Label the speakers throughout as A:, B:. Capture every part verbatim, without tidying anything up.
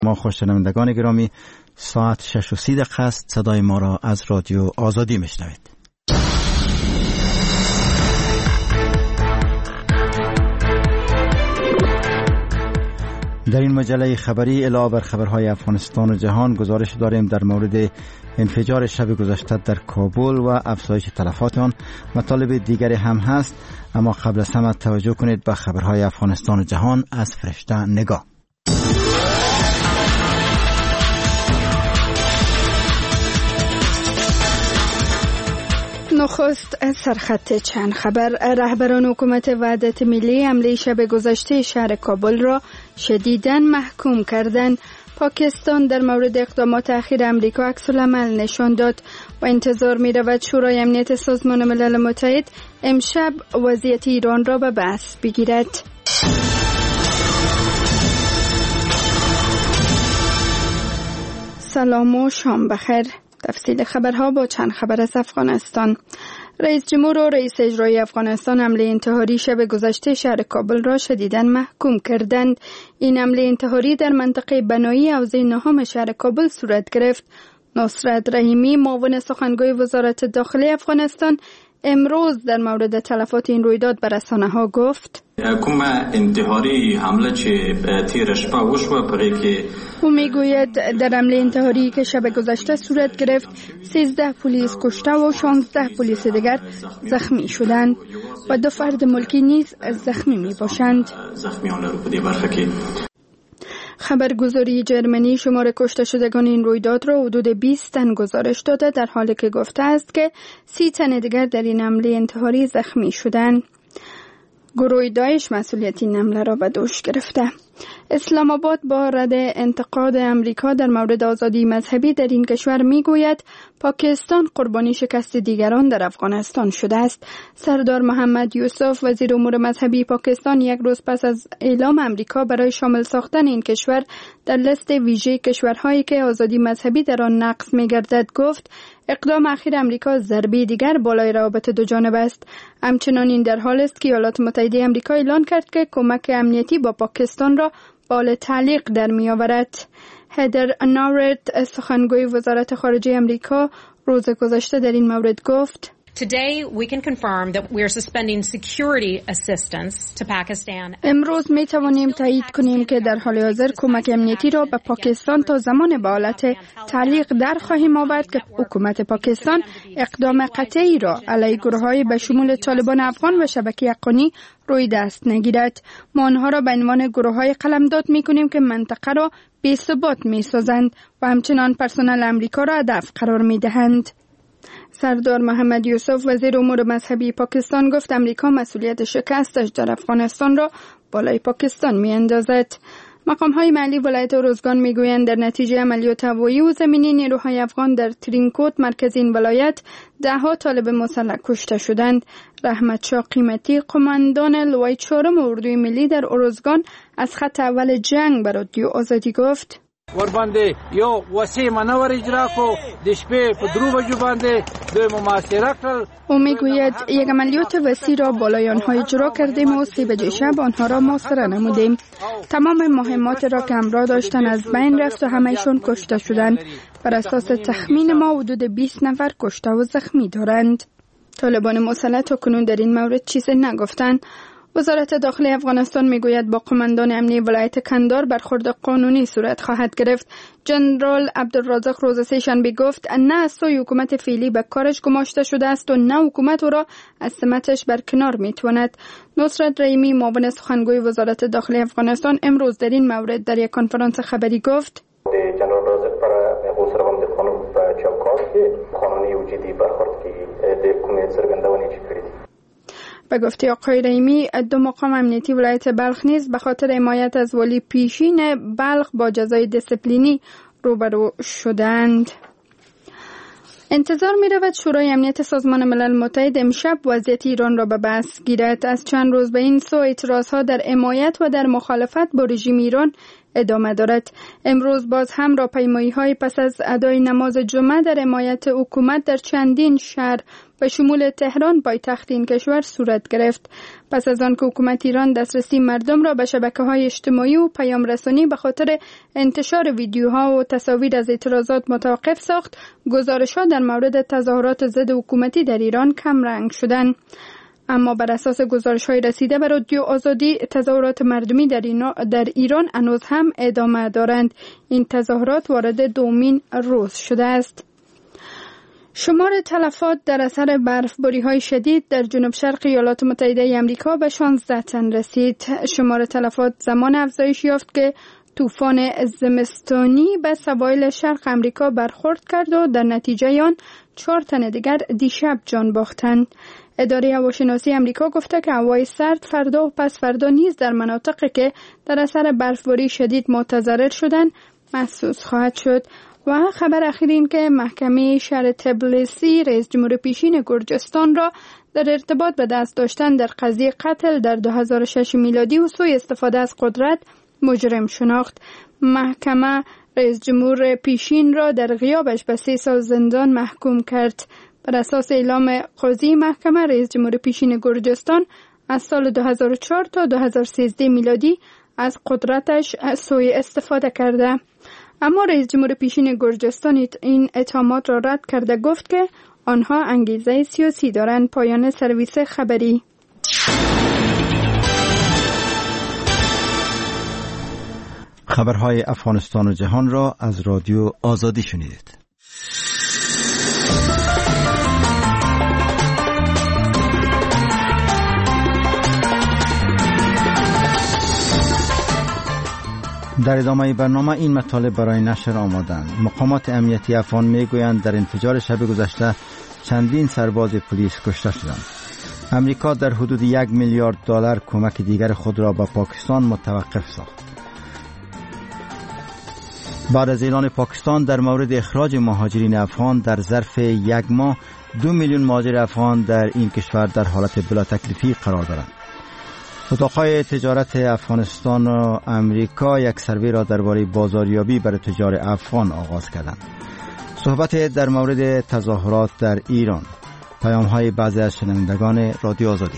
A: ما خوششنوندگان گرامی، ساعت شش و سی دقیقه است. صدای ما را از رادیو آزادی میشنوید. در این مجله خبری علاوه بر خبرهای افغانستان و جهان گزارش داریم در مورد انفجار شب گذشته در کابل و افزایش تلفات آن. مطالب دیگری هم هست، اما قبل از همه توجه کنید به خبرهای افغانستان و جهان از فرشته نگاه.
B: نخست سرخط چند خبر. رهبران حکومت وحدت ملی حمله شب گذشته شهر کابل را شدیداً محکوم کردند. پاکستان در مورد اقدامات اخیر امریکا عکس‌العمل نشان داد و انتظار می رود شورای امنیت سازمان ملل متحد امشب وضعیت ایران را به بحث بگیرد. سلام و شام بخیر. تفصیل خبرها با چند خبر از افغانستان. رئیس جمهور و رئیس اجرایی افغانستان حمله انتحاری شب گذشته شهر کابل را شدیداً محکوم کردند. این حمله انتحاری در منطقه بنایی حوزه نهم شهر کابل صورت گرفت. نصرت رحیمی، معاون سخنگوی وزارت داخلی افغانستان، امروز در مورد تلفات این رویداد به رسانه‌ها گفت:
C: کوم انتحاری حمله چه تیر شپه وشوه پرې کې
B: او میگوید در حمله انتحاری که شب گذشته صورت گرفت سیزده پلیس کشته و شانزده پلیس دیگر زخمی شدند و دو فرد ملکی نیز زخمی می باشند. خبرگزاری جرمنی شمار کشته شدگان این رویداد را حدود بیست تن گزارش داده، در حالی که گفته است که سی تن دیگر در این حمله انتحاری زخمی شدند. گروه داعش مسئولیت این حمله را به دوش گرفته. اسلام آباد با رد انتقاد امریکا در مورد آزادی مذهبی در این کشور میگوید پاکستان قربانی شکست دیگران در افغانستان شده است. سردار محمد یوسف، وزیر امور مذهبی پاکستان، یک روز پس از اعلام امریکا برای شامل ساختن این کشور در لیست ویژه کشورهایی که آزادی مذهبی در آن نقض می‌گردد گفت اقدام اخیر امریکا ضربه دیگر بالای روابط دو جانبه است. همچنان این در حال است که ایالات متحده آمریکا اعلان کرد که کمک امنیتی با پاکستان را بال تعلیق در می آورد. هدر ناورت، سخنگوی وزارت خارجه آمریکا، روز گذشته در این مورد گفت:
D: Today we can confirm that we are suspending security assistance to Pakistan.
B: امروز می توانیم تایید کنیم که در حال حاضر کمک امنیتی را به پاکستان تا زمان به حالت تعلیق در خواهیم آورد که حکومت پاکستان اقدام قطعی را علیه گروه‌های به شمول طالبان افغان و شبکه حقانی روی دست نگیرد. ما آنها را به عنوان گروه‌های قلمداد می‌کنیم که منطقه را بی‌ثبات می‌سازند و همچنان پرسنل امریکا را هدف قرار می‌دهند. سردار محمد یوسف، وزیر امور مذهبی پاکستان، گفت امریکا مسئولیت شکستش در افغانستان را بالای پاکستان می اندازد. مقام های محلی ولایت اروزگان می گویند در نتیجه عملیات هوایی و زمینی نیروهای افغان در ترینکوت، مرکز این ولایت، ده ها طالب مسلح کشته شدند. رحمت شاه قیمتی، قماندان لوای چهارم اردوی ملی در اروزگان، از خط اول جنگ بر رادیو آزادی گفت:
E: ور باندې یو وسیع منور اجرا کو د شپې په درو بجو باندې دوی محاصره کړل.
B: او میگوید یک عملیات وسیع را بالای آنها اجرا کردیم و سه بجه شب آنها را محاصره نمودیم. تمام مهمات را که همراه داشتن از بین رفت و همه‌شان کشته شدند. بر اساس تخمین ما حدود بیست نفر کشته و زخمی دارند. طالبان مسلح تا کنون در این مورد چیزی نگفتند. وزارت داخلی افغانستان میگوید با قماندان امنی ولایت کندهار برخورد قانونی صورت خواهد گرفت. جنرال عبدالرزاق روز سه‌شنبه گفت نه از سوی حکومت فعلی به کارش گماشته شده است و نه حکومت او را از سمتش برکنار میتواند. نصرت رحیمی، معاون سخنگوی وزارت داخلی افغانستان، امروز در این مورد در یک کنفرانس خبری گفت:
F: جنرال رازق پر قوسرغم د قانون په چوکاټ کې قانوني وجودي برخورد کې د کومې څرګندونې چې کړې دي.
B: به گفته آقای رحیمی، دو مقام امنیتی ولایت بلخ نیز به خاطر حمایت از ولی پیشین بلخ با جزای دیسیپلینی روبرو شدند. انتظار می رود شورای امنیت سازمان ملل متحد امشب وضعیت ایران را به بحث گیرد. از چند روز به این سو اعتراضها در حمایت و در مخالفت با رژیم ایران ادامه دارد. امروز باز هم راهپیمایی‌های پس از ادای نماز جمعه در حمایت حکومت در چندین شهر به شمول تهران پایتخت این کشور صورت گرفت. پس از آن که حکومت ایران دسترسی مردم را به شبکه‌های اجتماعی و پیام رسانی به خاطر انتشار ویدیوها و تصاویر از اعتراضات متوقف ساخت، گزارش‌ها در مورد تظاهرات ضد حکومتی در ایران کم رنگ شدند. اما بر اساس گزارش‌های رسیده به رادیو آزادی، تظاهرات مردمی در, در ایران هنوز هم ادامه دارند. این تظاهرات وارد دومین روز شده است. شمار تلفات در اثر برفباری‌های شدید در جنوب شرق ایالات متحده آمریکا به شانزده تن رسید. شمار تلفات زمان افزایش یافت که طوفان زمستانی به سواحل شرق آمریکا برخورد کرد و در نتیجه آن چهار تن دیگر دیشب جان باختند. اداره هواشناسی آمریکا گفته که هوای سرد فردا و پس فردا نیز در مناطقی که در اثر برفباری شدید متضرر شدند محسوس خواهد شد. و خبر اخیر این که محکمه شهر تبلیسی رئیس جمهور پیشین گرجستان را در ارتباط به دست داشتن در قضیه قتل در دو هزار و شش میلادی و سوء استفاده از قدرت مجرم شناخت. محکمه رئیس جمهور پیشین را در غیابش به سه سال زندان محکوم کرد. بر اساس اعلام قاضی محکمه، رئیس جمهور پیشین گرجستان از سال دو هزار و چهار تا دو هزار و سیزده میلادی از قدرتش سوء استفاده کرده. اما رئیس جمهور پیشین گرجستان این اتهامات را رد کرده، گفت که آنها انگیزه سیاسی دارند. پایان سرویس خبری.
A: خبرهای افغانستان و جهان را از رادیو آزادی شنیدید. در ادامه برنامه این مطالب برای نشر آمدند. مقامات امنیتی افغان میگویند در انفجار شب گذشته چندین سرباز پلیس کشته شدند. امریکا در حدود یک میلیارد دلار کمک دیگر خود را به پاکستان متوقف ساخت. بعد از اعلان پاکستان در مورد اخراج مهاجرین افغان در ظرف یک ماه، دو میلیون مهاجر افغان در این کشور در حالت بلا تکلیفی قرار دارند. اتاقهای تجارت افغانستان و امریکا یک سروی را درباره بازاریابی برای تجار افغان آغاز کردند. صحبت در مورد تظاهرات در ایران. پیام‌های بعضی از شنوندگان رادیو آزادی.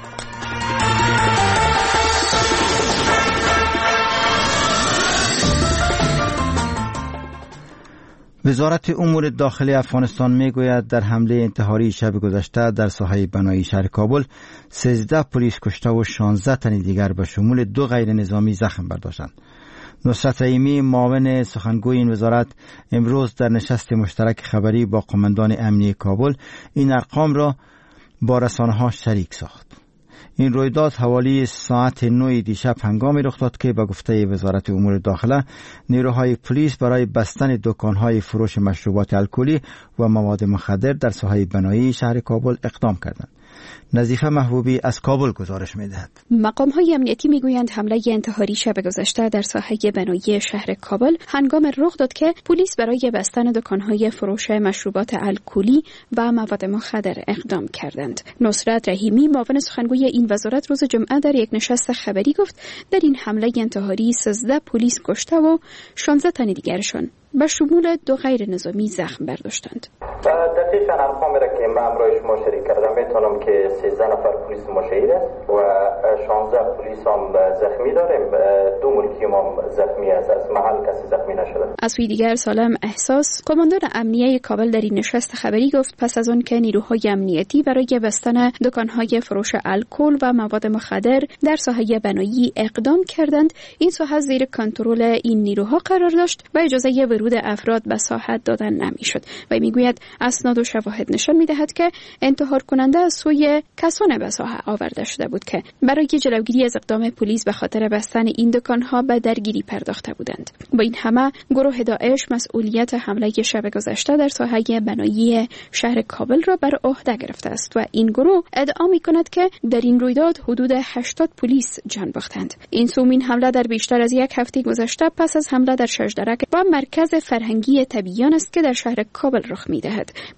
A: وزارت امور داخلی افغانستان میگوید در حمله انتحاری شب گذشته در ساحه بنایی شهر کابل سیزده پلیس کشته و شانزده تن دیگر به شمول دو غیر نظامی زخم برداشتند. نصرت رحیمی، معاون سخنگوی این وزارت، امروز در نشست مشترک خبری با قماندان امنیتی کابل این ارقام را با رسانه‌ها شریک ساخت. این رویداد حوالی ساعت نه دیشب هنگامی رخ داد که به گفته وزارت امور داخله نیروهای پلیس برای بستن دکان‌های فروش مشروبات الکلی و مواد مخدر در ساحه بنایی شهر کابل اقدام کردند. نظیفه محبوبی از کابل گزارش می‌دهد.
G: مقام‌های امنیتی می‌گویند حمله انتحاری شب گذشته در ساحه بنایی شهر کابل هنگام رخ داد که پلیس برای بستن دکان‌های فروش مشروبات الکلی و مواد مخدر اقدام کردند. نصرت رحیمی، معاون سخنگوی این وزارت، روز جمعه در یک نشست خبری گفت در این حمله انتحاری سیزده پلیس کشته و شانزده تن دیگرشان به شمول دو غیر نظامی زخم برداشتند.
F: دقیقاً ارقامی را که من امروز شما شریک کردم میتونم که سیزده نفر پلیس ما شهید است و شانزده پلیس هم زخمی داریم. دو ملکی هم زخمی است، از محل کسی زخمی نشده.
G: از سوی دیگر سالم احساس، قماندان امنیه کابل، در این نشست خبری گفت پس از آن که نیروهای امنیتی برای بستن دکان‌های فروش الکل و مواد مخدر در ساحه بنایی اقدام کردند، این ساحه زیر کنترل این نیروها قرار داشت و اجازه ورود افراد به ساحت دادن نمیشد. و میگوید اسناد و شواهد نشان میدهد که انتحار کننده از سوی کسان به ساحه آورده شده بود که برای جلوگیری از اقدام پلیس به خاطر بستن این دکان‌ها به درگیری پرداخته بودند. با این همه گروه داعش مسئولیت حمله شب گذشته در ساحه بنایی شهر کابل را بر عهده گرفته است و این گروه ادعا می‌کند که در این رویداد حدود هشتاد پلیس جان باختند. این سومین حمله در بیشتر از یک هفته گذشته پس از حمله در شجدرک و مرکز فرهنگی طبیعیان است که در شهر کابل رخ می‌دهد.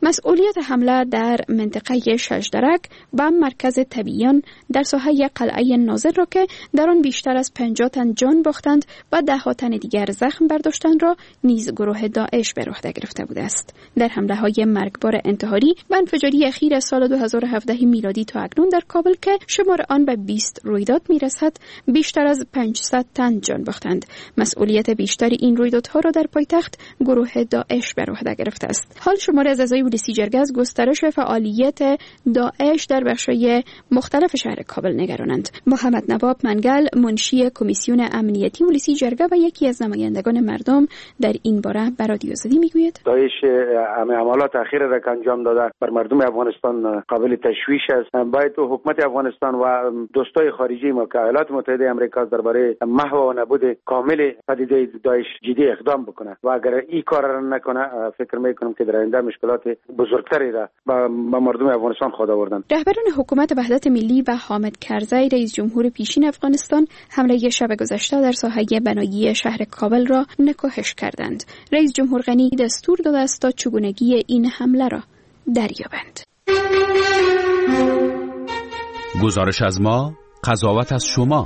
G: مسئولیت حمله در منطقه ششدرک و مرکز طبیعیان در ساحه قلعه ناظر را که در آن بیشتر از پنجاه تن جان باختند و ده ها تن دیگر زخم برداشتند را نیز گروه داعش به عهده گرفته بوده است. در حمله های مرگبار انتحاری و انفجاری اخیر از سال دو هزار و هفده میلادی تا اکنون در کابل که شمار آن به بیست رویداد میرسد، بیشتر از پانصد تن جان باختند. مسئولیت بیشتر این رویدادها را در پایتخت گروه داعش به عهده گرفته است. حال شمار از اعضای پلیسی جرگه از گسترش فعالیت داعش در بخش‌های مختلف شهر کابل نگرانند. محمد نواب منگل، منشی کمیسیون امنیتی پلیسی جرگه و یکی از نمایندگان مردم در این باره به رادیو آزادی میگوید:
H: داعش همه عملات اخیر را که انجام داده بر مردم افغانستان قابل تشویش است. باید حکومت افغانستان و دوستای خارجی ما که ایالات متحده آمریکا درباره محو و نابود کامل پدیده داعش جدی اقدام بکنه و اگر این کار را نکنه فکر میکنم که در آینده مشکلات بزرگتری را با مردم افغانستان خواهد آوردن.
G: رهبران حکومت وحدت ملی و حامد کرزی رئیس جمهور پیشین افغانستان حمله شب گذشته در ساحه بنایی شهر کابل را نکوهش کردند. رئیس جمهور غنی دستور داده است تا چگونگی این حمله را دریابند.
I: گزارش از ما، قضاوت از شما.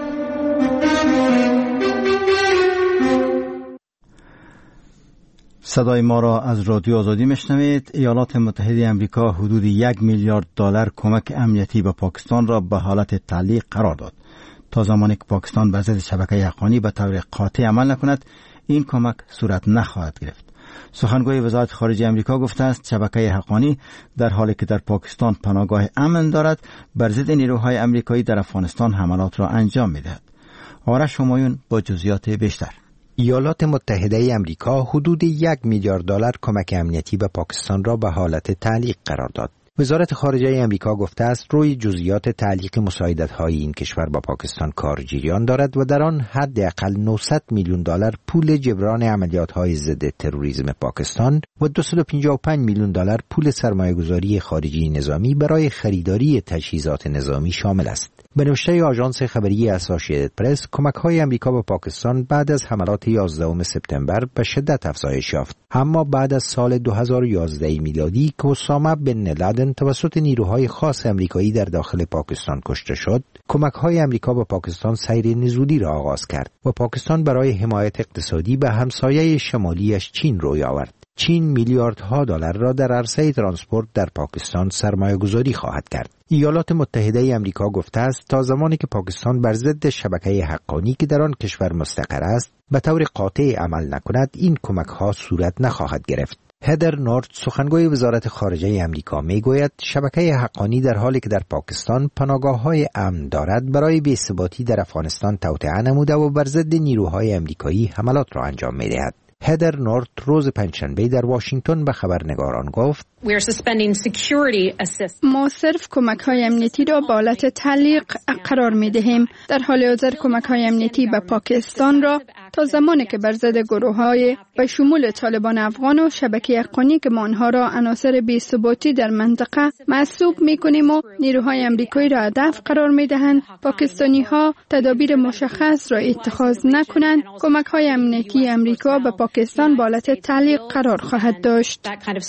A: صدای ما را از رادیو آزادی میشنوید. ایالات متحده آمریکا حدود یک میلیارد دلار کمک امنیتی به پاکستان را به حالت تعلیق قرار داد. تا زمانی که پاکستان بر ضد شبکه حقانی به طور قاطع عمل نکند، این کمک صورت نخواهد گرفت. سخنگوی وزارت خارجه آمریکا گفته است شبکه حقانی در حالی که در پاکستان پناهگاه امن دارد، بر ضد نیروهای آمریکایی در افغانستان حملات را انجام می‌دهد. آرش همایون با جزئیات بیشتر.
J: ایالات متحده آمریکا حدود یک میلیارد دلار کمک امنیتی به پاکستان را به حالت تعلیق قرار داد. وزارت خارجه آمریکا گفته است روی جزئیات تعلیق مساعدت‌های این کشور با پاکستان کار جریان دارد و در آن حداقل نهصد میلیون دلار پول جبران عملیات‌های ضد تروریسم پاکستان و دویست و پنجاه و پنج میلیون دلار پول سرمایه‌گذاری خارجی نظامی برای خریداری تجهیزات نظامی شامل است. به نوشته آژانس خبری اسوسییتد پرس، کمک‌های آمریکا به پاکستان بعد از حملات یازدهم سپتامبر به شدت افزایش یافت. اما بعد از سال دو هزار و یازده میلادی که اسامه بن لادن توسط نیروهای خاص آمریکایی در داخل پاکستان کشته شد، کمک‌های آمریکا به پاکستان سیر نزولی را آغاز کرد و پاکستان برای حمایت اقتصادی به همسایه شمالیش چین روی آورد. چین میلیاردها دلار را در عرصه ترانسپورت در پاکستان سرمایه‌گذاری خواهد کرد. ایالات متحده آمریکا گفته است تا زمانی که پاکستان بر ضد شبکه حقانی که در آن کشور مستقر است به طور قاطع عمل نکند، این کمک‌ها صورت نخواهد گرفت. هدر نورت، سخنگوی وزارت خارجه آمریکا، میگوید شبکه حقانی در حالی که در پاکستان پناهگاه‌های امن دارد، برای بی‌ثباتی در افغانستان توطئه نموده و بر ضد نیروهای آمریکایی حملات را انجام می‌دهد. هدر نورت روز پنجشنبه در واشنگتن به خبرنگاران گفت:
B: ما صرف کمک‌های امنیتی را به حالت تعلیق قرار می‌دهیم. در حال حاضر کمک‌های امنیتی به پاکستان را تا زمانی که بر ضد گروه‌های به شمول طالبان افغان و شبکه حقانی که ما آنها را عناصر بی‌ثباتی در منطقه محسوب می‌کنیم و نیروهای آمریکایی را هدف قرار می‌دهند، پاکستانی‌ها تدابیر مشخص را اتخاذ نکنند، کمک‌های امنیتی آمریکا به پاکستان به حالت تعلیق قرار خواهد داشت.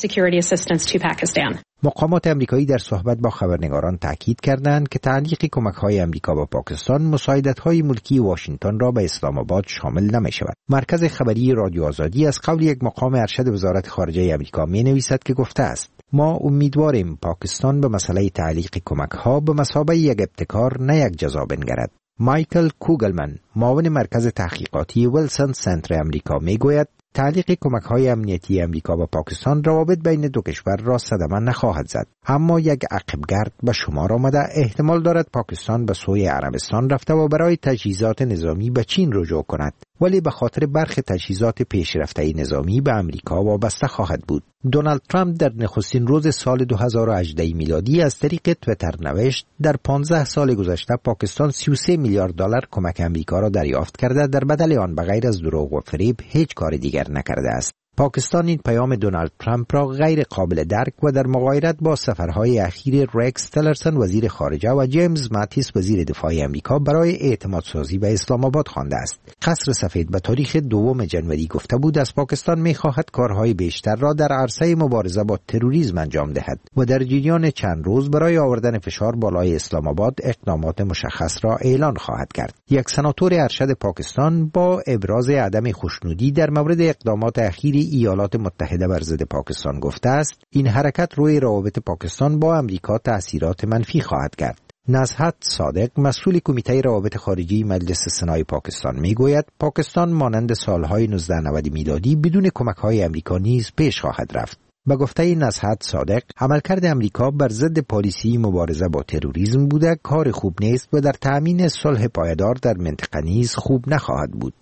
J: مقامات آمریکایی در صحبت با خبرنگاران تاکید کردند که تعلیق کمک‌های آمریکا با پاکستان مساعدت‌های ملکی واشنگتن را به اسلام آباد شامل نمی‌شود. مرکز خبری رادیو آزادی از قول یک مقام ارشد وزارت خارجه آمریکا می‌نویسد که گفته است: ما امیدواریم پاکستان به مسئله تعلیق کمک‌ها به مثابه یک ابتکار نه یک جزا بنگرد. مایکل کوگلمن، معاون مرکز تحقیقاتی ویلسون سنتر آمریکا، میگوید تعلیق کمک‌های امنیتی آمریکا با پاکستان روابط بین دو کشور را صدمه نخواهد زد، اما یک عقبگرد به شمار آمده احتمال دارد پاکستان به سوی عربستان رفته و برای تجهیزات نظامی به چین رجوع کند، ولی به خاطر برخی تجهیزات پیشرفته نظامی به آمریکا وابسته خواهد بود. دونالد ترامپ در نخستین روز سال دو هزار و هجده میلادی از طریق توییتر نوشت در پانزده سال گذشته پاکستان سی و سه میلیارد دلار کمک آمریکا را دریافت کرده، در بدل آن بغیر از دروغ و فریب هیچ کار دیگر نکرده است. پاکستان این پیام دونالد ترامپ را غیر قابل درک و در مغایرت با سفرهای اخیر رکس تلرسن وزیر خارجه و جیمز ماتیس وزیر دفاع آمریکا برای اعتماد سازی به اسلام آباد خوانده است. قصر سفید به تاریخ دوم جنوری گفته بود از پاکستان می‌خواهد کارهای بیشتر را در عرصه مبارزه با تروریسم انجام دهد و در جریان چند روز برای آوردن فشار بالای اسلام آباد اقدامات مشخص را اعلان خواهد کرد. یک سناتور ارشد پاکستان با ابراز عدم خوشنودی در مورد اقدامات اخیر ایالات متحده بر ضد پاکستان گفته است این حرکت روی روابط پاکستان با امریکا تأثیرات منفی خواهد کرد. نزهت صادق مسئول کمیته روابط خارجی مجلس سنای پاکستان میگوید پاکستان مانند سالهای نوزده نود میلادی بدون کمک‌های امریکا نیز پیش خواهد رفت. به گفته نزهت صادق عملکرد امریکا بر ضد پالیسی مبارزه با تروریسم بوده کار خوب نیست و در تأمین صلح پایدار در منطقه نیز خوب نخواهد بود.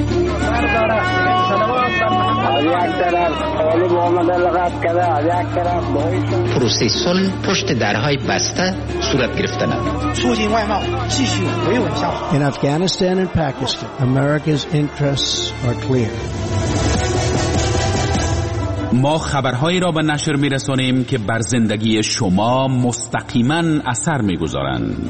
K: پروسه صلح پشت درهای بسته صورت گرفته ندارد.
L: In Afghanistan and Pakistan, America's interests are clear.
I: ما خبرهایی را به نشر می‌رسانیم که بر زندگی شما مستقیما اثر می‌گذارند.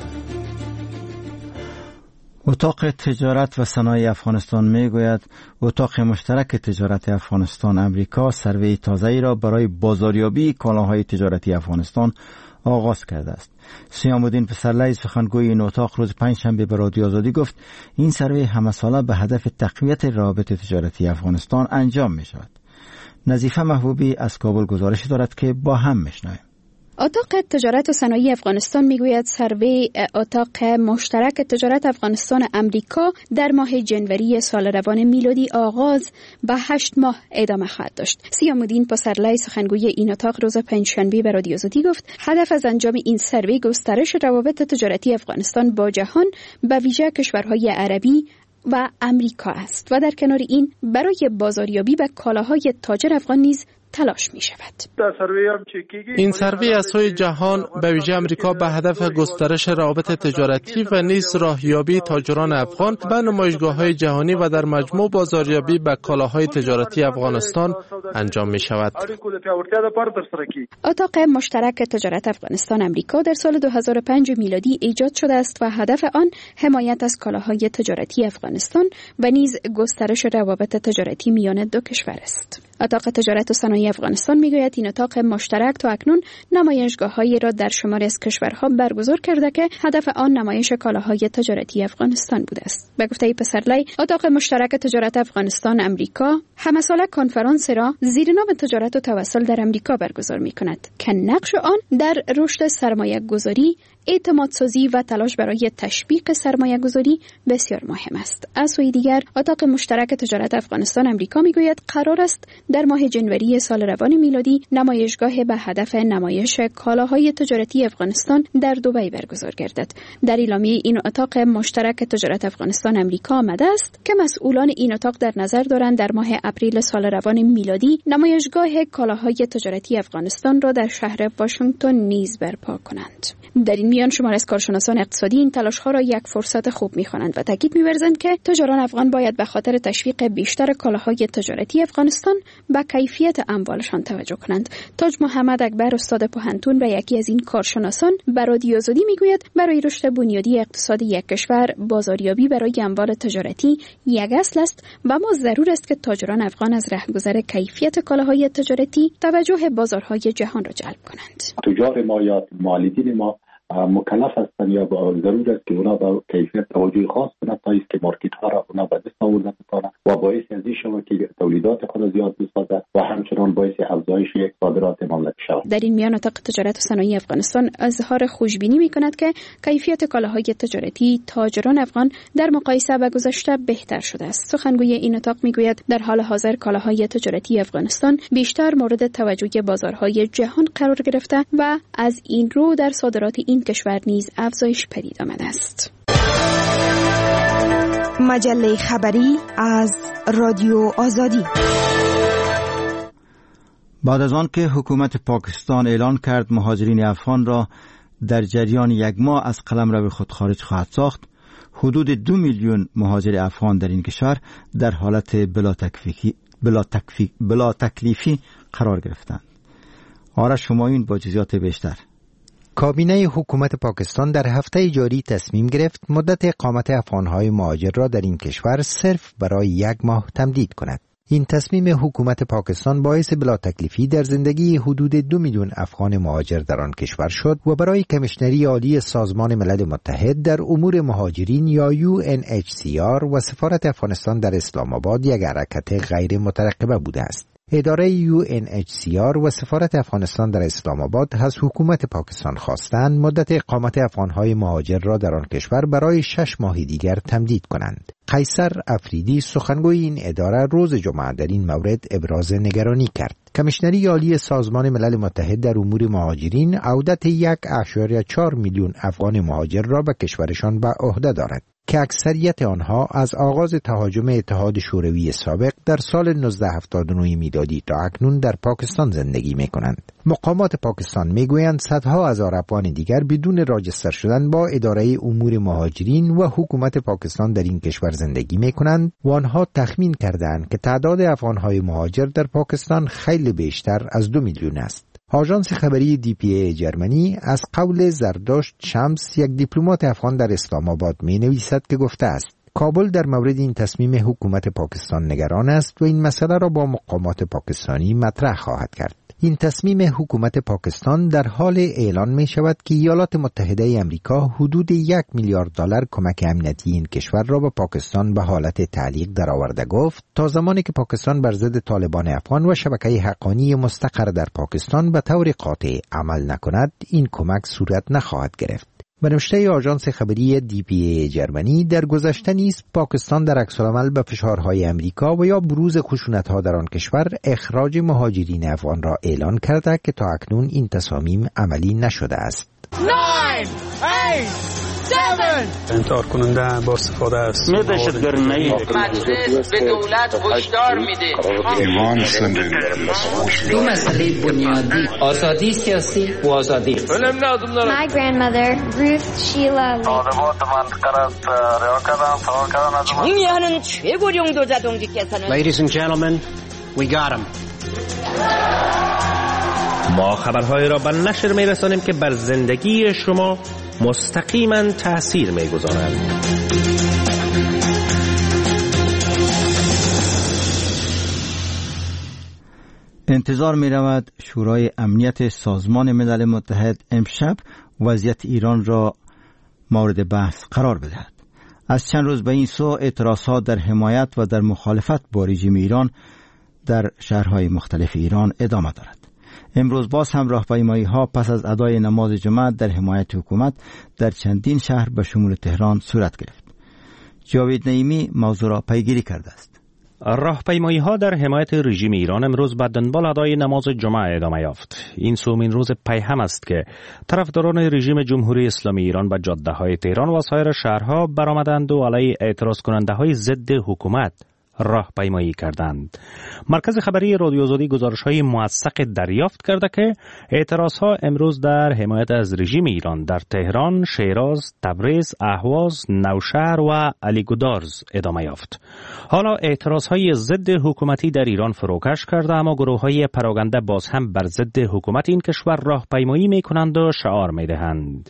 A: اتاق تجارت و صنایع افغانستان میگوید اتاق مشترک تجارت افغانستان امریکا سروی تازه‌ای را برای بازاریابی کالاهای تجارتی افغانستان آغاز کرده است. سیام الدین پسرلی سخنگوی این اتاق روز پنجشنبه به رادیو آزادی گفت این سروی همه ساله به هدف تقویت روابط تجارتی افغانستان انجام می شود. نظیفه محبوبی از کابل گزارش دارد که با هم میشنویم.
G: اتاق تجارت و صنایع افغانستان میگوید سروی اتاق مشترک تجارت افغانستان امریکا در ماه جنوری سال روان میلادی آغاز به هشت ماه ادامه خواهد داشت. سیام الدین پسرلی سخنگوی این اتاق روز پنجشنبه به رادیو آزادی گفت هدف از انجام این سروی گسترش روابط تجارتی افغانستان با جهان به ویژه کشورهای عربی و امریکا است و در کنار این برای بازاریابی به کالاهای تاجر افغان نیز تلاش می شود.
M: این سروی از سوی جهان به ویژه امریکا به هدف گسترش روابط تجارتی و نیز راهیابی تاجران افغان به نمایشگاه‌های جهانی و در مجموع بازاریابی به کالاهای تجارتی افغانستان انجام می شود.
G: اتاق مشترک تجارت افغانستان امریکا در سال دو هزار و پنج میلادی ایجاد شده است و هدف آن حمایت از کالاهای تجارتی افغانستان و نیز گسترش روابط تجارتی میان دو کشور است. اتاق تجارت و صنایع افغانستان میگوید این اتاق مشترک تا اکنون نمایشگاه‌هایی را در شماری از کشورها برگزار کرده که هدف آن نمایش کالاهای تجارتی افغانستان بوده است. به گفته پسرلی اتاق مشترک تجارت افغانستان امریکا همه ساله کنفرانس را زیر نام تجارت و توسل در امریکا برگزار می‌کند که نقش آن در رشد سرمایه‌گذاری، اعتماد سازی و تلاش برای تشویق سرمایه گذاری بسیار مهم است. از سوی دیگر اتاق مشترک تجارت افغانستان امریکا میگوید قرار است در ماه جنوری سال روان میلادی نمایشگاه به هدف نمایش کالاهای تجارتی افغانستان در دبی برگزار گردد. در اعلامیه این اتاق مشترک تجارت افغانستان امریکا آمده است که مسئولان این اتاق در نظر دارند در ماه اپریل سال روان میلادی نمایشگاه کالاهای تجارتی افغانستان را در شهر واشنگتن نیز برپا کنند. در این میان شمار از کارشناسان اقتصادی این تلاش‌ها را یک فرصت خوب می‌خوانند و تاکید می‌ورزند که تجاران افغان باید به خاطر تشویق بیشتر کالاهای تجارتی افغانستان به کیفیت اموالشان توجه کنند. تاج محمد اکبر استاد پوهنتون و یکی از این کارشناسان به رادیو آزادی می‌گوید برای رشد بنیادی اقتصاد یک کشور بازاریابی برای اموال تجارتی یک اصل است و ما ضرور است که تاجران افغان از رهگذر کیفیت کالاهای تجارتی توجه بازارهای جهان را جلب کنند.
N: تجار ما یا مالکین ما مکلف هستند یا ضرور است که اونا با کیفیت توجه خاص کنند تا اینکه مارکت ها را اونا به دست آورده بتوانند و باعث از این شود که تولیدات خود زیاد بسازد و همچنان باعث افزایش صادرات مملکت شود.
G: در این میان اتاق تجارت و صنایع افغانستان اظهار خوشبینی می‌کند که کیفیت کالاهای تجارتی تاجران افغان در مقایسه با گذشته بهتر شده است. سخنگوی این اتاق می‌گوید در حال حاضر کالاهای تجارتی افغانستان بیشتر مورد توجه بازارهای جهان قرار گرفته و از این رو در صادرات این کشور نیز افزایش پدید آمده است.
O: مجله خبری از رادیو آزادی.
A: بعد از آن که حکومت پاکستان اعلان کرد مهاجرین افغان را در جریان یک ماه از قلمرو خود خارج خواهد ساخت، حدود دو میلیون مهاجر افغان در این کشور در حالت بلا تکلیفی بلا, تکفی بلا تکلیفی قرار گرفتند. آرش شمایون با جزئیات بیشتر.
J: کابینه حکومت پاکستان در هفته جاری تصمیم گرفت مدت اقامت افغانهای مهاجر را در این کشور صرف برای یک ماه تمدید کند. این تصمیم حکومت پاکستان باعث بلا تکلیفی در زندگی حدود دو میلیون افغان مهاجر در آن کشور شد و برای کمیشنری عالی سازمان ملل متحد در امور مهاجرین یا یو ان اچ سی آر و سفارت افغانستان در اسلام آباد یک حرکت غیر مترقبه بوده است. اداره یو ان اچ سی آر و سفارت افغانستان در اسلام آباد از حکومت پاکستان خواستند مدت اقامت افغانهای مهاجر را در آن کشور برای شش ماه دیگر تمدید کنند. قیصر افریدی سخنگوی این اداره روز جمعه در این مورد ابراز نگرانی کرد. کمیشنری عالی سازمان ملل متحد در امور مهاجرین عودت یک ممیز چهار میلیون افغان مهاجر را به کشورشان به عهده دارد که اکثریت آنها از آغاز تهاجم اتحاد شوروی سابق در سال نوزده هفتاد و نه میلادی تا اکنون در پاکستان زندگی می کنند. مقامات پاکستان می گویند صدها هزار افغان دیگر بدون راجستر شدن با اداره امور مهاجرین و حکومت پاکستان در این کشور زندگی می کنند و آنها تخمین کردند که تعداد افغانهای مهاجر در پاکستان خیلی بیشتر از دو میلیون است. آژانس خبری دی پی ای جرمنی از قول زرداشت شمس یک دیپلمات افغان در اسلام آباد می نویسد که گفته است کابل در مورد این تصمیم حکومت پاکستان نگران است و این مسئله را با مقامات پاکستانی مطرح خواهد کرد. این تصمیم حکومت پاکستان در حال اعلان می شود که ایالات متحده امریکا حدود یک میلیارد دلار کمک امنیتی این کشور را به پاکستان به حالت تعلیق درآورده گفت تا زمانی که پاکستان بر ضد طالبان افغان و شبکه حقانی مستقر در پاکستان به طور قاطع عمل نکند این کمک صورت نخواهد گرفت. به نوشته آژانس خبری دی پی ای جرمنی در گذشته نیز پاکستان در عکس‌العمل به فشارهای امریکا و یا بروز خشونت‌ها در آن کشور اخراج مهاجرین افغان را اعلان کرده که تا اکنون این تصامیم عملی نشده است.
P: انتحار کننده با استفاده است.
Q: مجلس به دولت هشدار میده.
K: دو مسئله بنیادی آزادی سیاسی و آزادی.
R: My grandmother Ruth Sheila
Q: 중요한 최고령도 자동직계사는
S: Ladies and gentlemen, we got him.
T: ما خبرهای را به نشر میرسانیم که بر زندگی شما مستقیما تأثیر میگذارند.
A: انتظار می رود شورای امنیت سازمان ملل متحد امشب وضعیت ایران را مورد بحث قرار بدهد. از چند روز به این سو اعتراضات در حمایت و در مخالفت با رژیم ایران در شهرهای مختلف ایران ادامه دارد. امروز باز هم راهپیمایی ها پس از ادای نماز جمعه در حمایت حکومت در چندین شهر به شمول تهران صورت گرفت. جاوید نعیمی موضوع را پیگیری کرده است.
T: راهپیمایی ها در حمایت رژیم ایران امروز به دنبال ادای نماز جمعه ادامه یافت. این سومین روز پیهم است که طرفداران رژیم جمهوری اسلامی ایران به جاده های تهران و سایر شهرها برآمدند و علیه اعتراض کننده های ضد حکومت راهپیمایی کردند. مرکز خبری رادیو آزادی گزارش‌های موثق دریافت کرده که اعتراض‌ها امروز در حمایت از رژیم ایران در تهران، شیراز، تبریز، اهواز، نوشهر و علیگودارز ادامه یافت. حالا اعتراض‌های ضد حکومتی در ایران فروکش کرده اما گروه‌های پراگنده باز هم بر ضد حکومت این کشور راهپیمایی می‌کنند و شعار می‌دهند.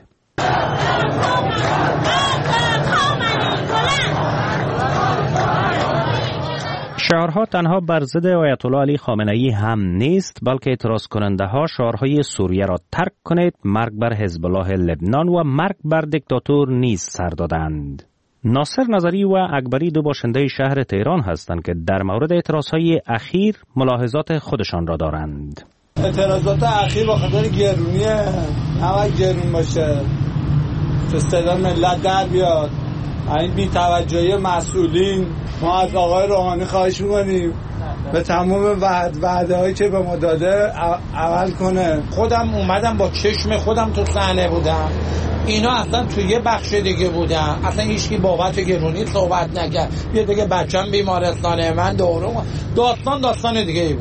T: شعارها تنها بر ضد آیت الله علی خامنه ای هم نیست بلکه اعتراض کننده ها شعارهای سوریه را ترک کنید، مرگ بر حزب الله لبنان و مرگ بر دیکتاتور نیز سر دادند. ناصر نظری و اکبری دو باشنده شهر تهران هستند که در مورد اعتراضهای اخیر ملاحظات خودشان را دارند.
U: اعتراضات اخیر با خاطر گرونی نباید گرون باشه که صدا ملت در بیاد. این بی توجهی مسئولین ما از آقای روحانی خواهش می‌کنیم به تمام وعده وعده هایی که به ما داده عمل کنه.
V: خودم اومدم با چشم خودم تو صحنه بودم، اینا اصلا توی یه بخش دیگه بودن، اصلا هیچکی بابت گرونی صحبت نکرد. یه دیگه بچم بیمارستانه من دورم داستان داستان دیگه ای بود.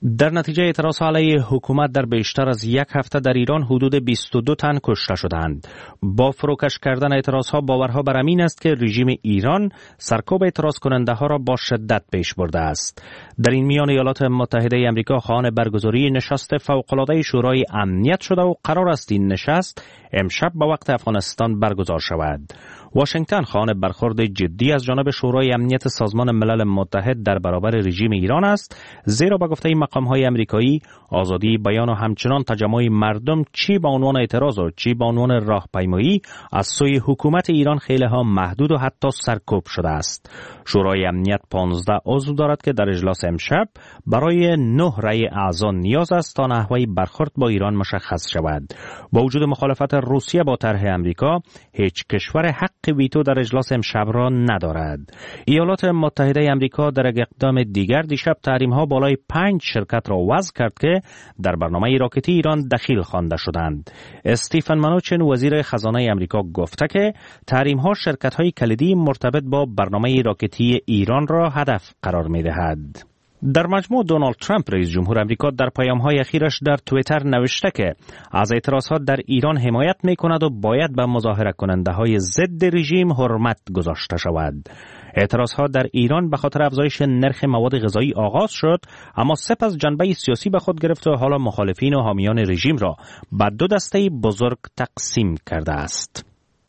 T: در نتیجه اعتراض علیه حکومت در بیشتر از یک هفته در ایران حدود بیست و دو تن کشته شدند. با فروکش کردن اعتراضها باورها بر این است که رژیم ایران سرکوب اعتراض کننده ها را با شدت پیش برده است. در این میان ایالات متحده آمریکا خواهان برگزاری نشست فوق‌العاده شورای امنیت شده و قرار است این نشست امشب به وقت افغانستان برگزار شود. واشنگتن خواهان برخورد جدی از جانب شورای امنیت سازمان ملل متحد در برابر رژیم ایران است، زیرا به گفته مقام‌های آمریکایی آزادی بیان و همچنان تجمع مردم چی به عنوان اعتراض و چی به عنوان راهپیمایی از سوی حکومت ایران خیلی ها محدود و حتی سرکوب شده است. شورای امنیت پانزده عضو دارد که در اجلاس امشب برای نه رأی اعضا نیاز است تا نحوه برخورد با ایران مشخص شود. با وجود مخالفت روسیه با طرح آمریکا، هیچ کشور حق ویتو در اجلاس امشب را ندارد. ایالات متحده آمریکا در یک اقدام دیگر دیشب تحریم‌ها بالای پنج شرکت را وضع کرد که در برنامه راکتی ایران دخیل خوانده شدند. استیفن منوچن وزیر خزانه آمریکا گفته که تحریم‌ها شرکت‌های کلیدی مرتبط با برنامه راکتی ایران را هدف قرار می‌دهد. در مجموع دونالد ترامپ رئیس جمهور آمریکا در پیام‌های اخیرش در توییتر نوشته که از اعتراضات در ایران حمایت می‌کند و باید به مظاهره کننده‌های ضد رژیم حرمت گذاشته شود. اعتراضات در ایران به خاطر افزایش نرخ مواد غذایی آغاز شد، اما سپس جنبه سیاسی به خود گرفت و حالا مخالفین و حامیان رژیم را به دو دسته بزرگ تقسیم کرده است.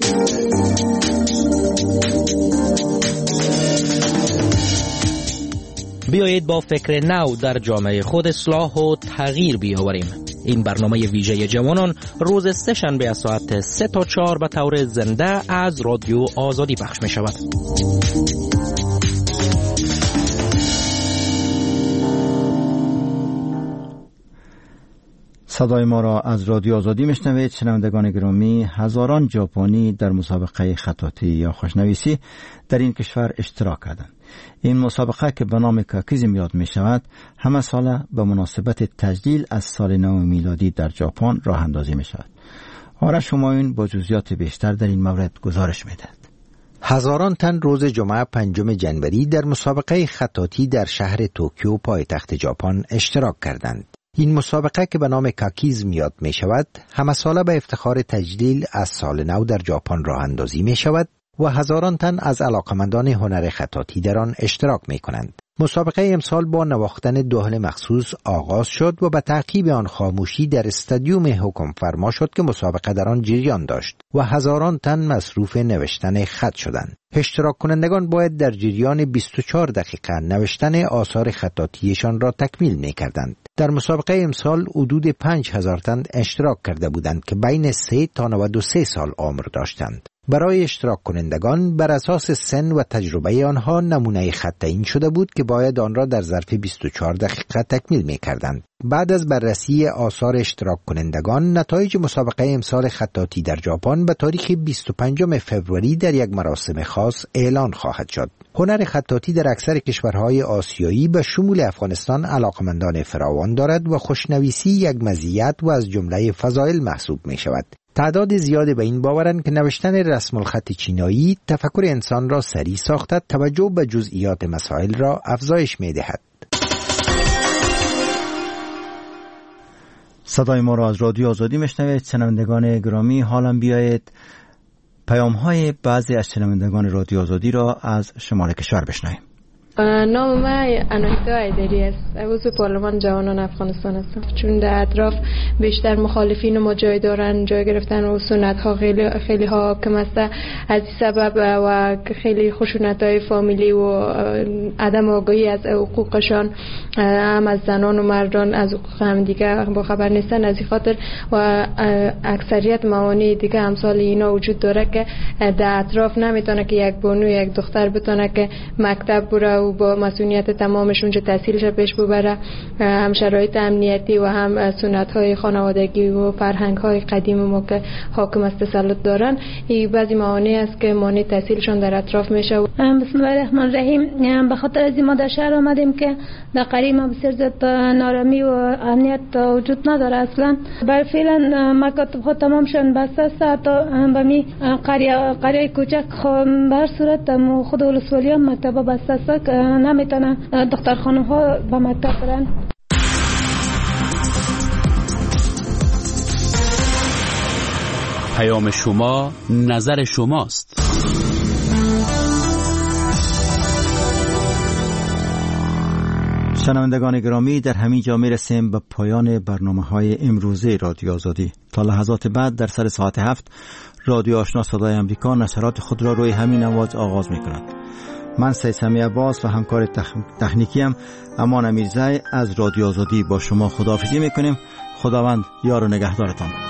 C: بیایید با فکر نو در جامعه خود اصلاح و تغییر بیاوریم. این برنامه ویژه جوانان روز سه شنبه از ساعت سه تا چهار به طور زنده از رادیو آزادی پخش می شود.
A: صدای ما را از رادیو آزادی میشنوید. شنوندگان گرامی، هزاران ژاپنی در مسابقه خطاطی یا خوشنویسی در این کشور اشتراک کردند. این مسابقه که به نام کاکیزم یاد می شود، همه ساله به مناسبت تجلیل از سال نو میلادی در ژاپن راه اندازی می شود. آرش همایون با جزئیات بیشتر در این مورد گزارش می دهد.
J: هزاران تن روز جمعه پنجم جنوری در مسابقه خطاطی در شهر توکیو پایتخت ژاپن اشتراک کردند. این مسابقه که به نام کاکیزم یاد می شود، همه ساله به افتخار تجلیل از سال نو در ژاپن راه اندازی می شود و هزاران تن از علاقمندان هنر خطاطی در آن اشتراک می کنند. مسابقه امسال با نواختن دهل مخصوص آغاز شد و به تعقیب آن خاموشی در استادیوم حکم فرما شد که مسابقه در آن جریان داشت و هزاران تن مصروف نوشتن خط شدند. اشتراک کنندگان باید در جریان بیست و چهار دقیقه نوشتن آثار خطاطیشان را تکمیل می کردند. در مسابقه امسال حدود پنج هزار تن اشتراک کرده بودند که بین سه تا نود و سه سال عمر داشتند. برای اشتراک کنندگان بر اساس سن و تجربه آنها نمونه خط تعیین شده بود که باید آن را در ظرف بیست و چهار دقیقه تکمیل می کردند. بعد از بررسی آثار اشتراک کنندگان، نتایج مسابقه امسال خطاطی در ژاپن به تاریخ بیست و پنجم فوریه در یک مراسم خاص اعلان خواهد شد. هنر خطاطی در اکثر کشورهای آسیایی به شمول افغانستان علاقمندان فراوان دارد و خوشنویسی یک مزیت و از جمله فضایل محسوب می شود. تعداد زیادی به این باورند که نوشتن رسم الخط چینایی تفکر انسان را سریع ساخته، توجه به جزئیات مسائل را افزایش می دهد.
A: صدای ما را از رادیو آزادی میشنوید. شنوندگان گرامی، حالا بیایید پیام های بعضی از شنوندگان رادیو آزادی را از شمال کشور بشنویم.
D: نام من انایتا ایدری است. عضو پارلمان جوانان افغانستان هستم. چون در اطراف بیشتر مخالفین ما جای دارن، جای گرفتن و سنت ها خیلی خیلی ها کم است. از این سبب و خیلی خشونت های فامیلی و عدم آگاهی از حقوقشان، هم از زنان و مردان از حقوق هم دیگه با خبر نیستن. از این خاطر و اکثریت موانع دیگه امثال اینا وجود داره که در اطراف نمیتونه که یک بانو یک دختر بتونه که مکتب بره و با مسئولیت تمامش اونجا تحصیلش پیش ببره. هم شرایط امنیتی و هم سنت‌های خانوادگی و فرهنگ‌های قدیم ما که حاکم است تسلط دارن، این بعضی موانع است که مانع تحصیلشون در اطراف میشه.
W: بسم الله الرحمن الرحیم. به خاطر از ما در شهر آمدیم که در قریب ما بسیار زیاد نارمی و امنیت وجود نداره اصلا. بر فعلا مکاتب ها تمام شدن بسته است. تا به می قریه قریه کوچک به هر صورت خود ولسوالی هم مکتب بسته است که نمیتونن دختر خانم ها به مکتب برن.
I: پیام شما، نظر شماست.
A: شنوندگان گرامی، در همین جا میرسیم به پایان برنامه های امروزه رادیو آزادی. تا لحظات بعد در سر ساعت هفت رادیو آشنا صدای امریکا نشرات خود را روی همین امواج آغاز می کند. من سید سمی عباس و همکار تخ... تکنیکیم امان امیرزی از رادیو آزادی با شما خداحافظی می کنیم. خداوند یار و نگهدارتان.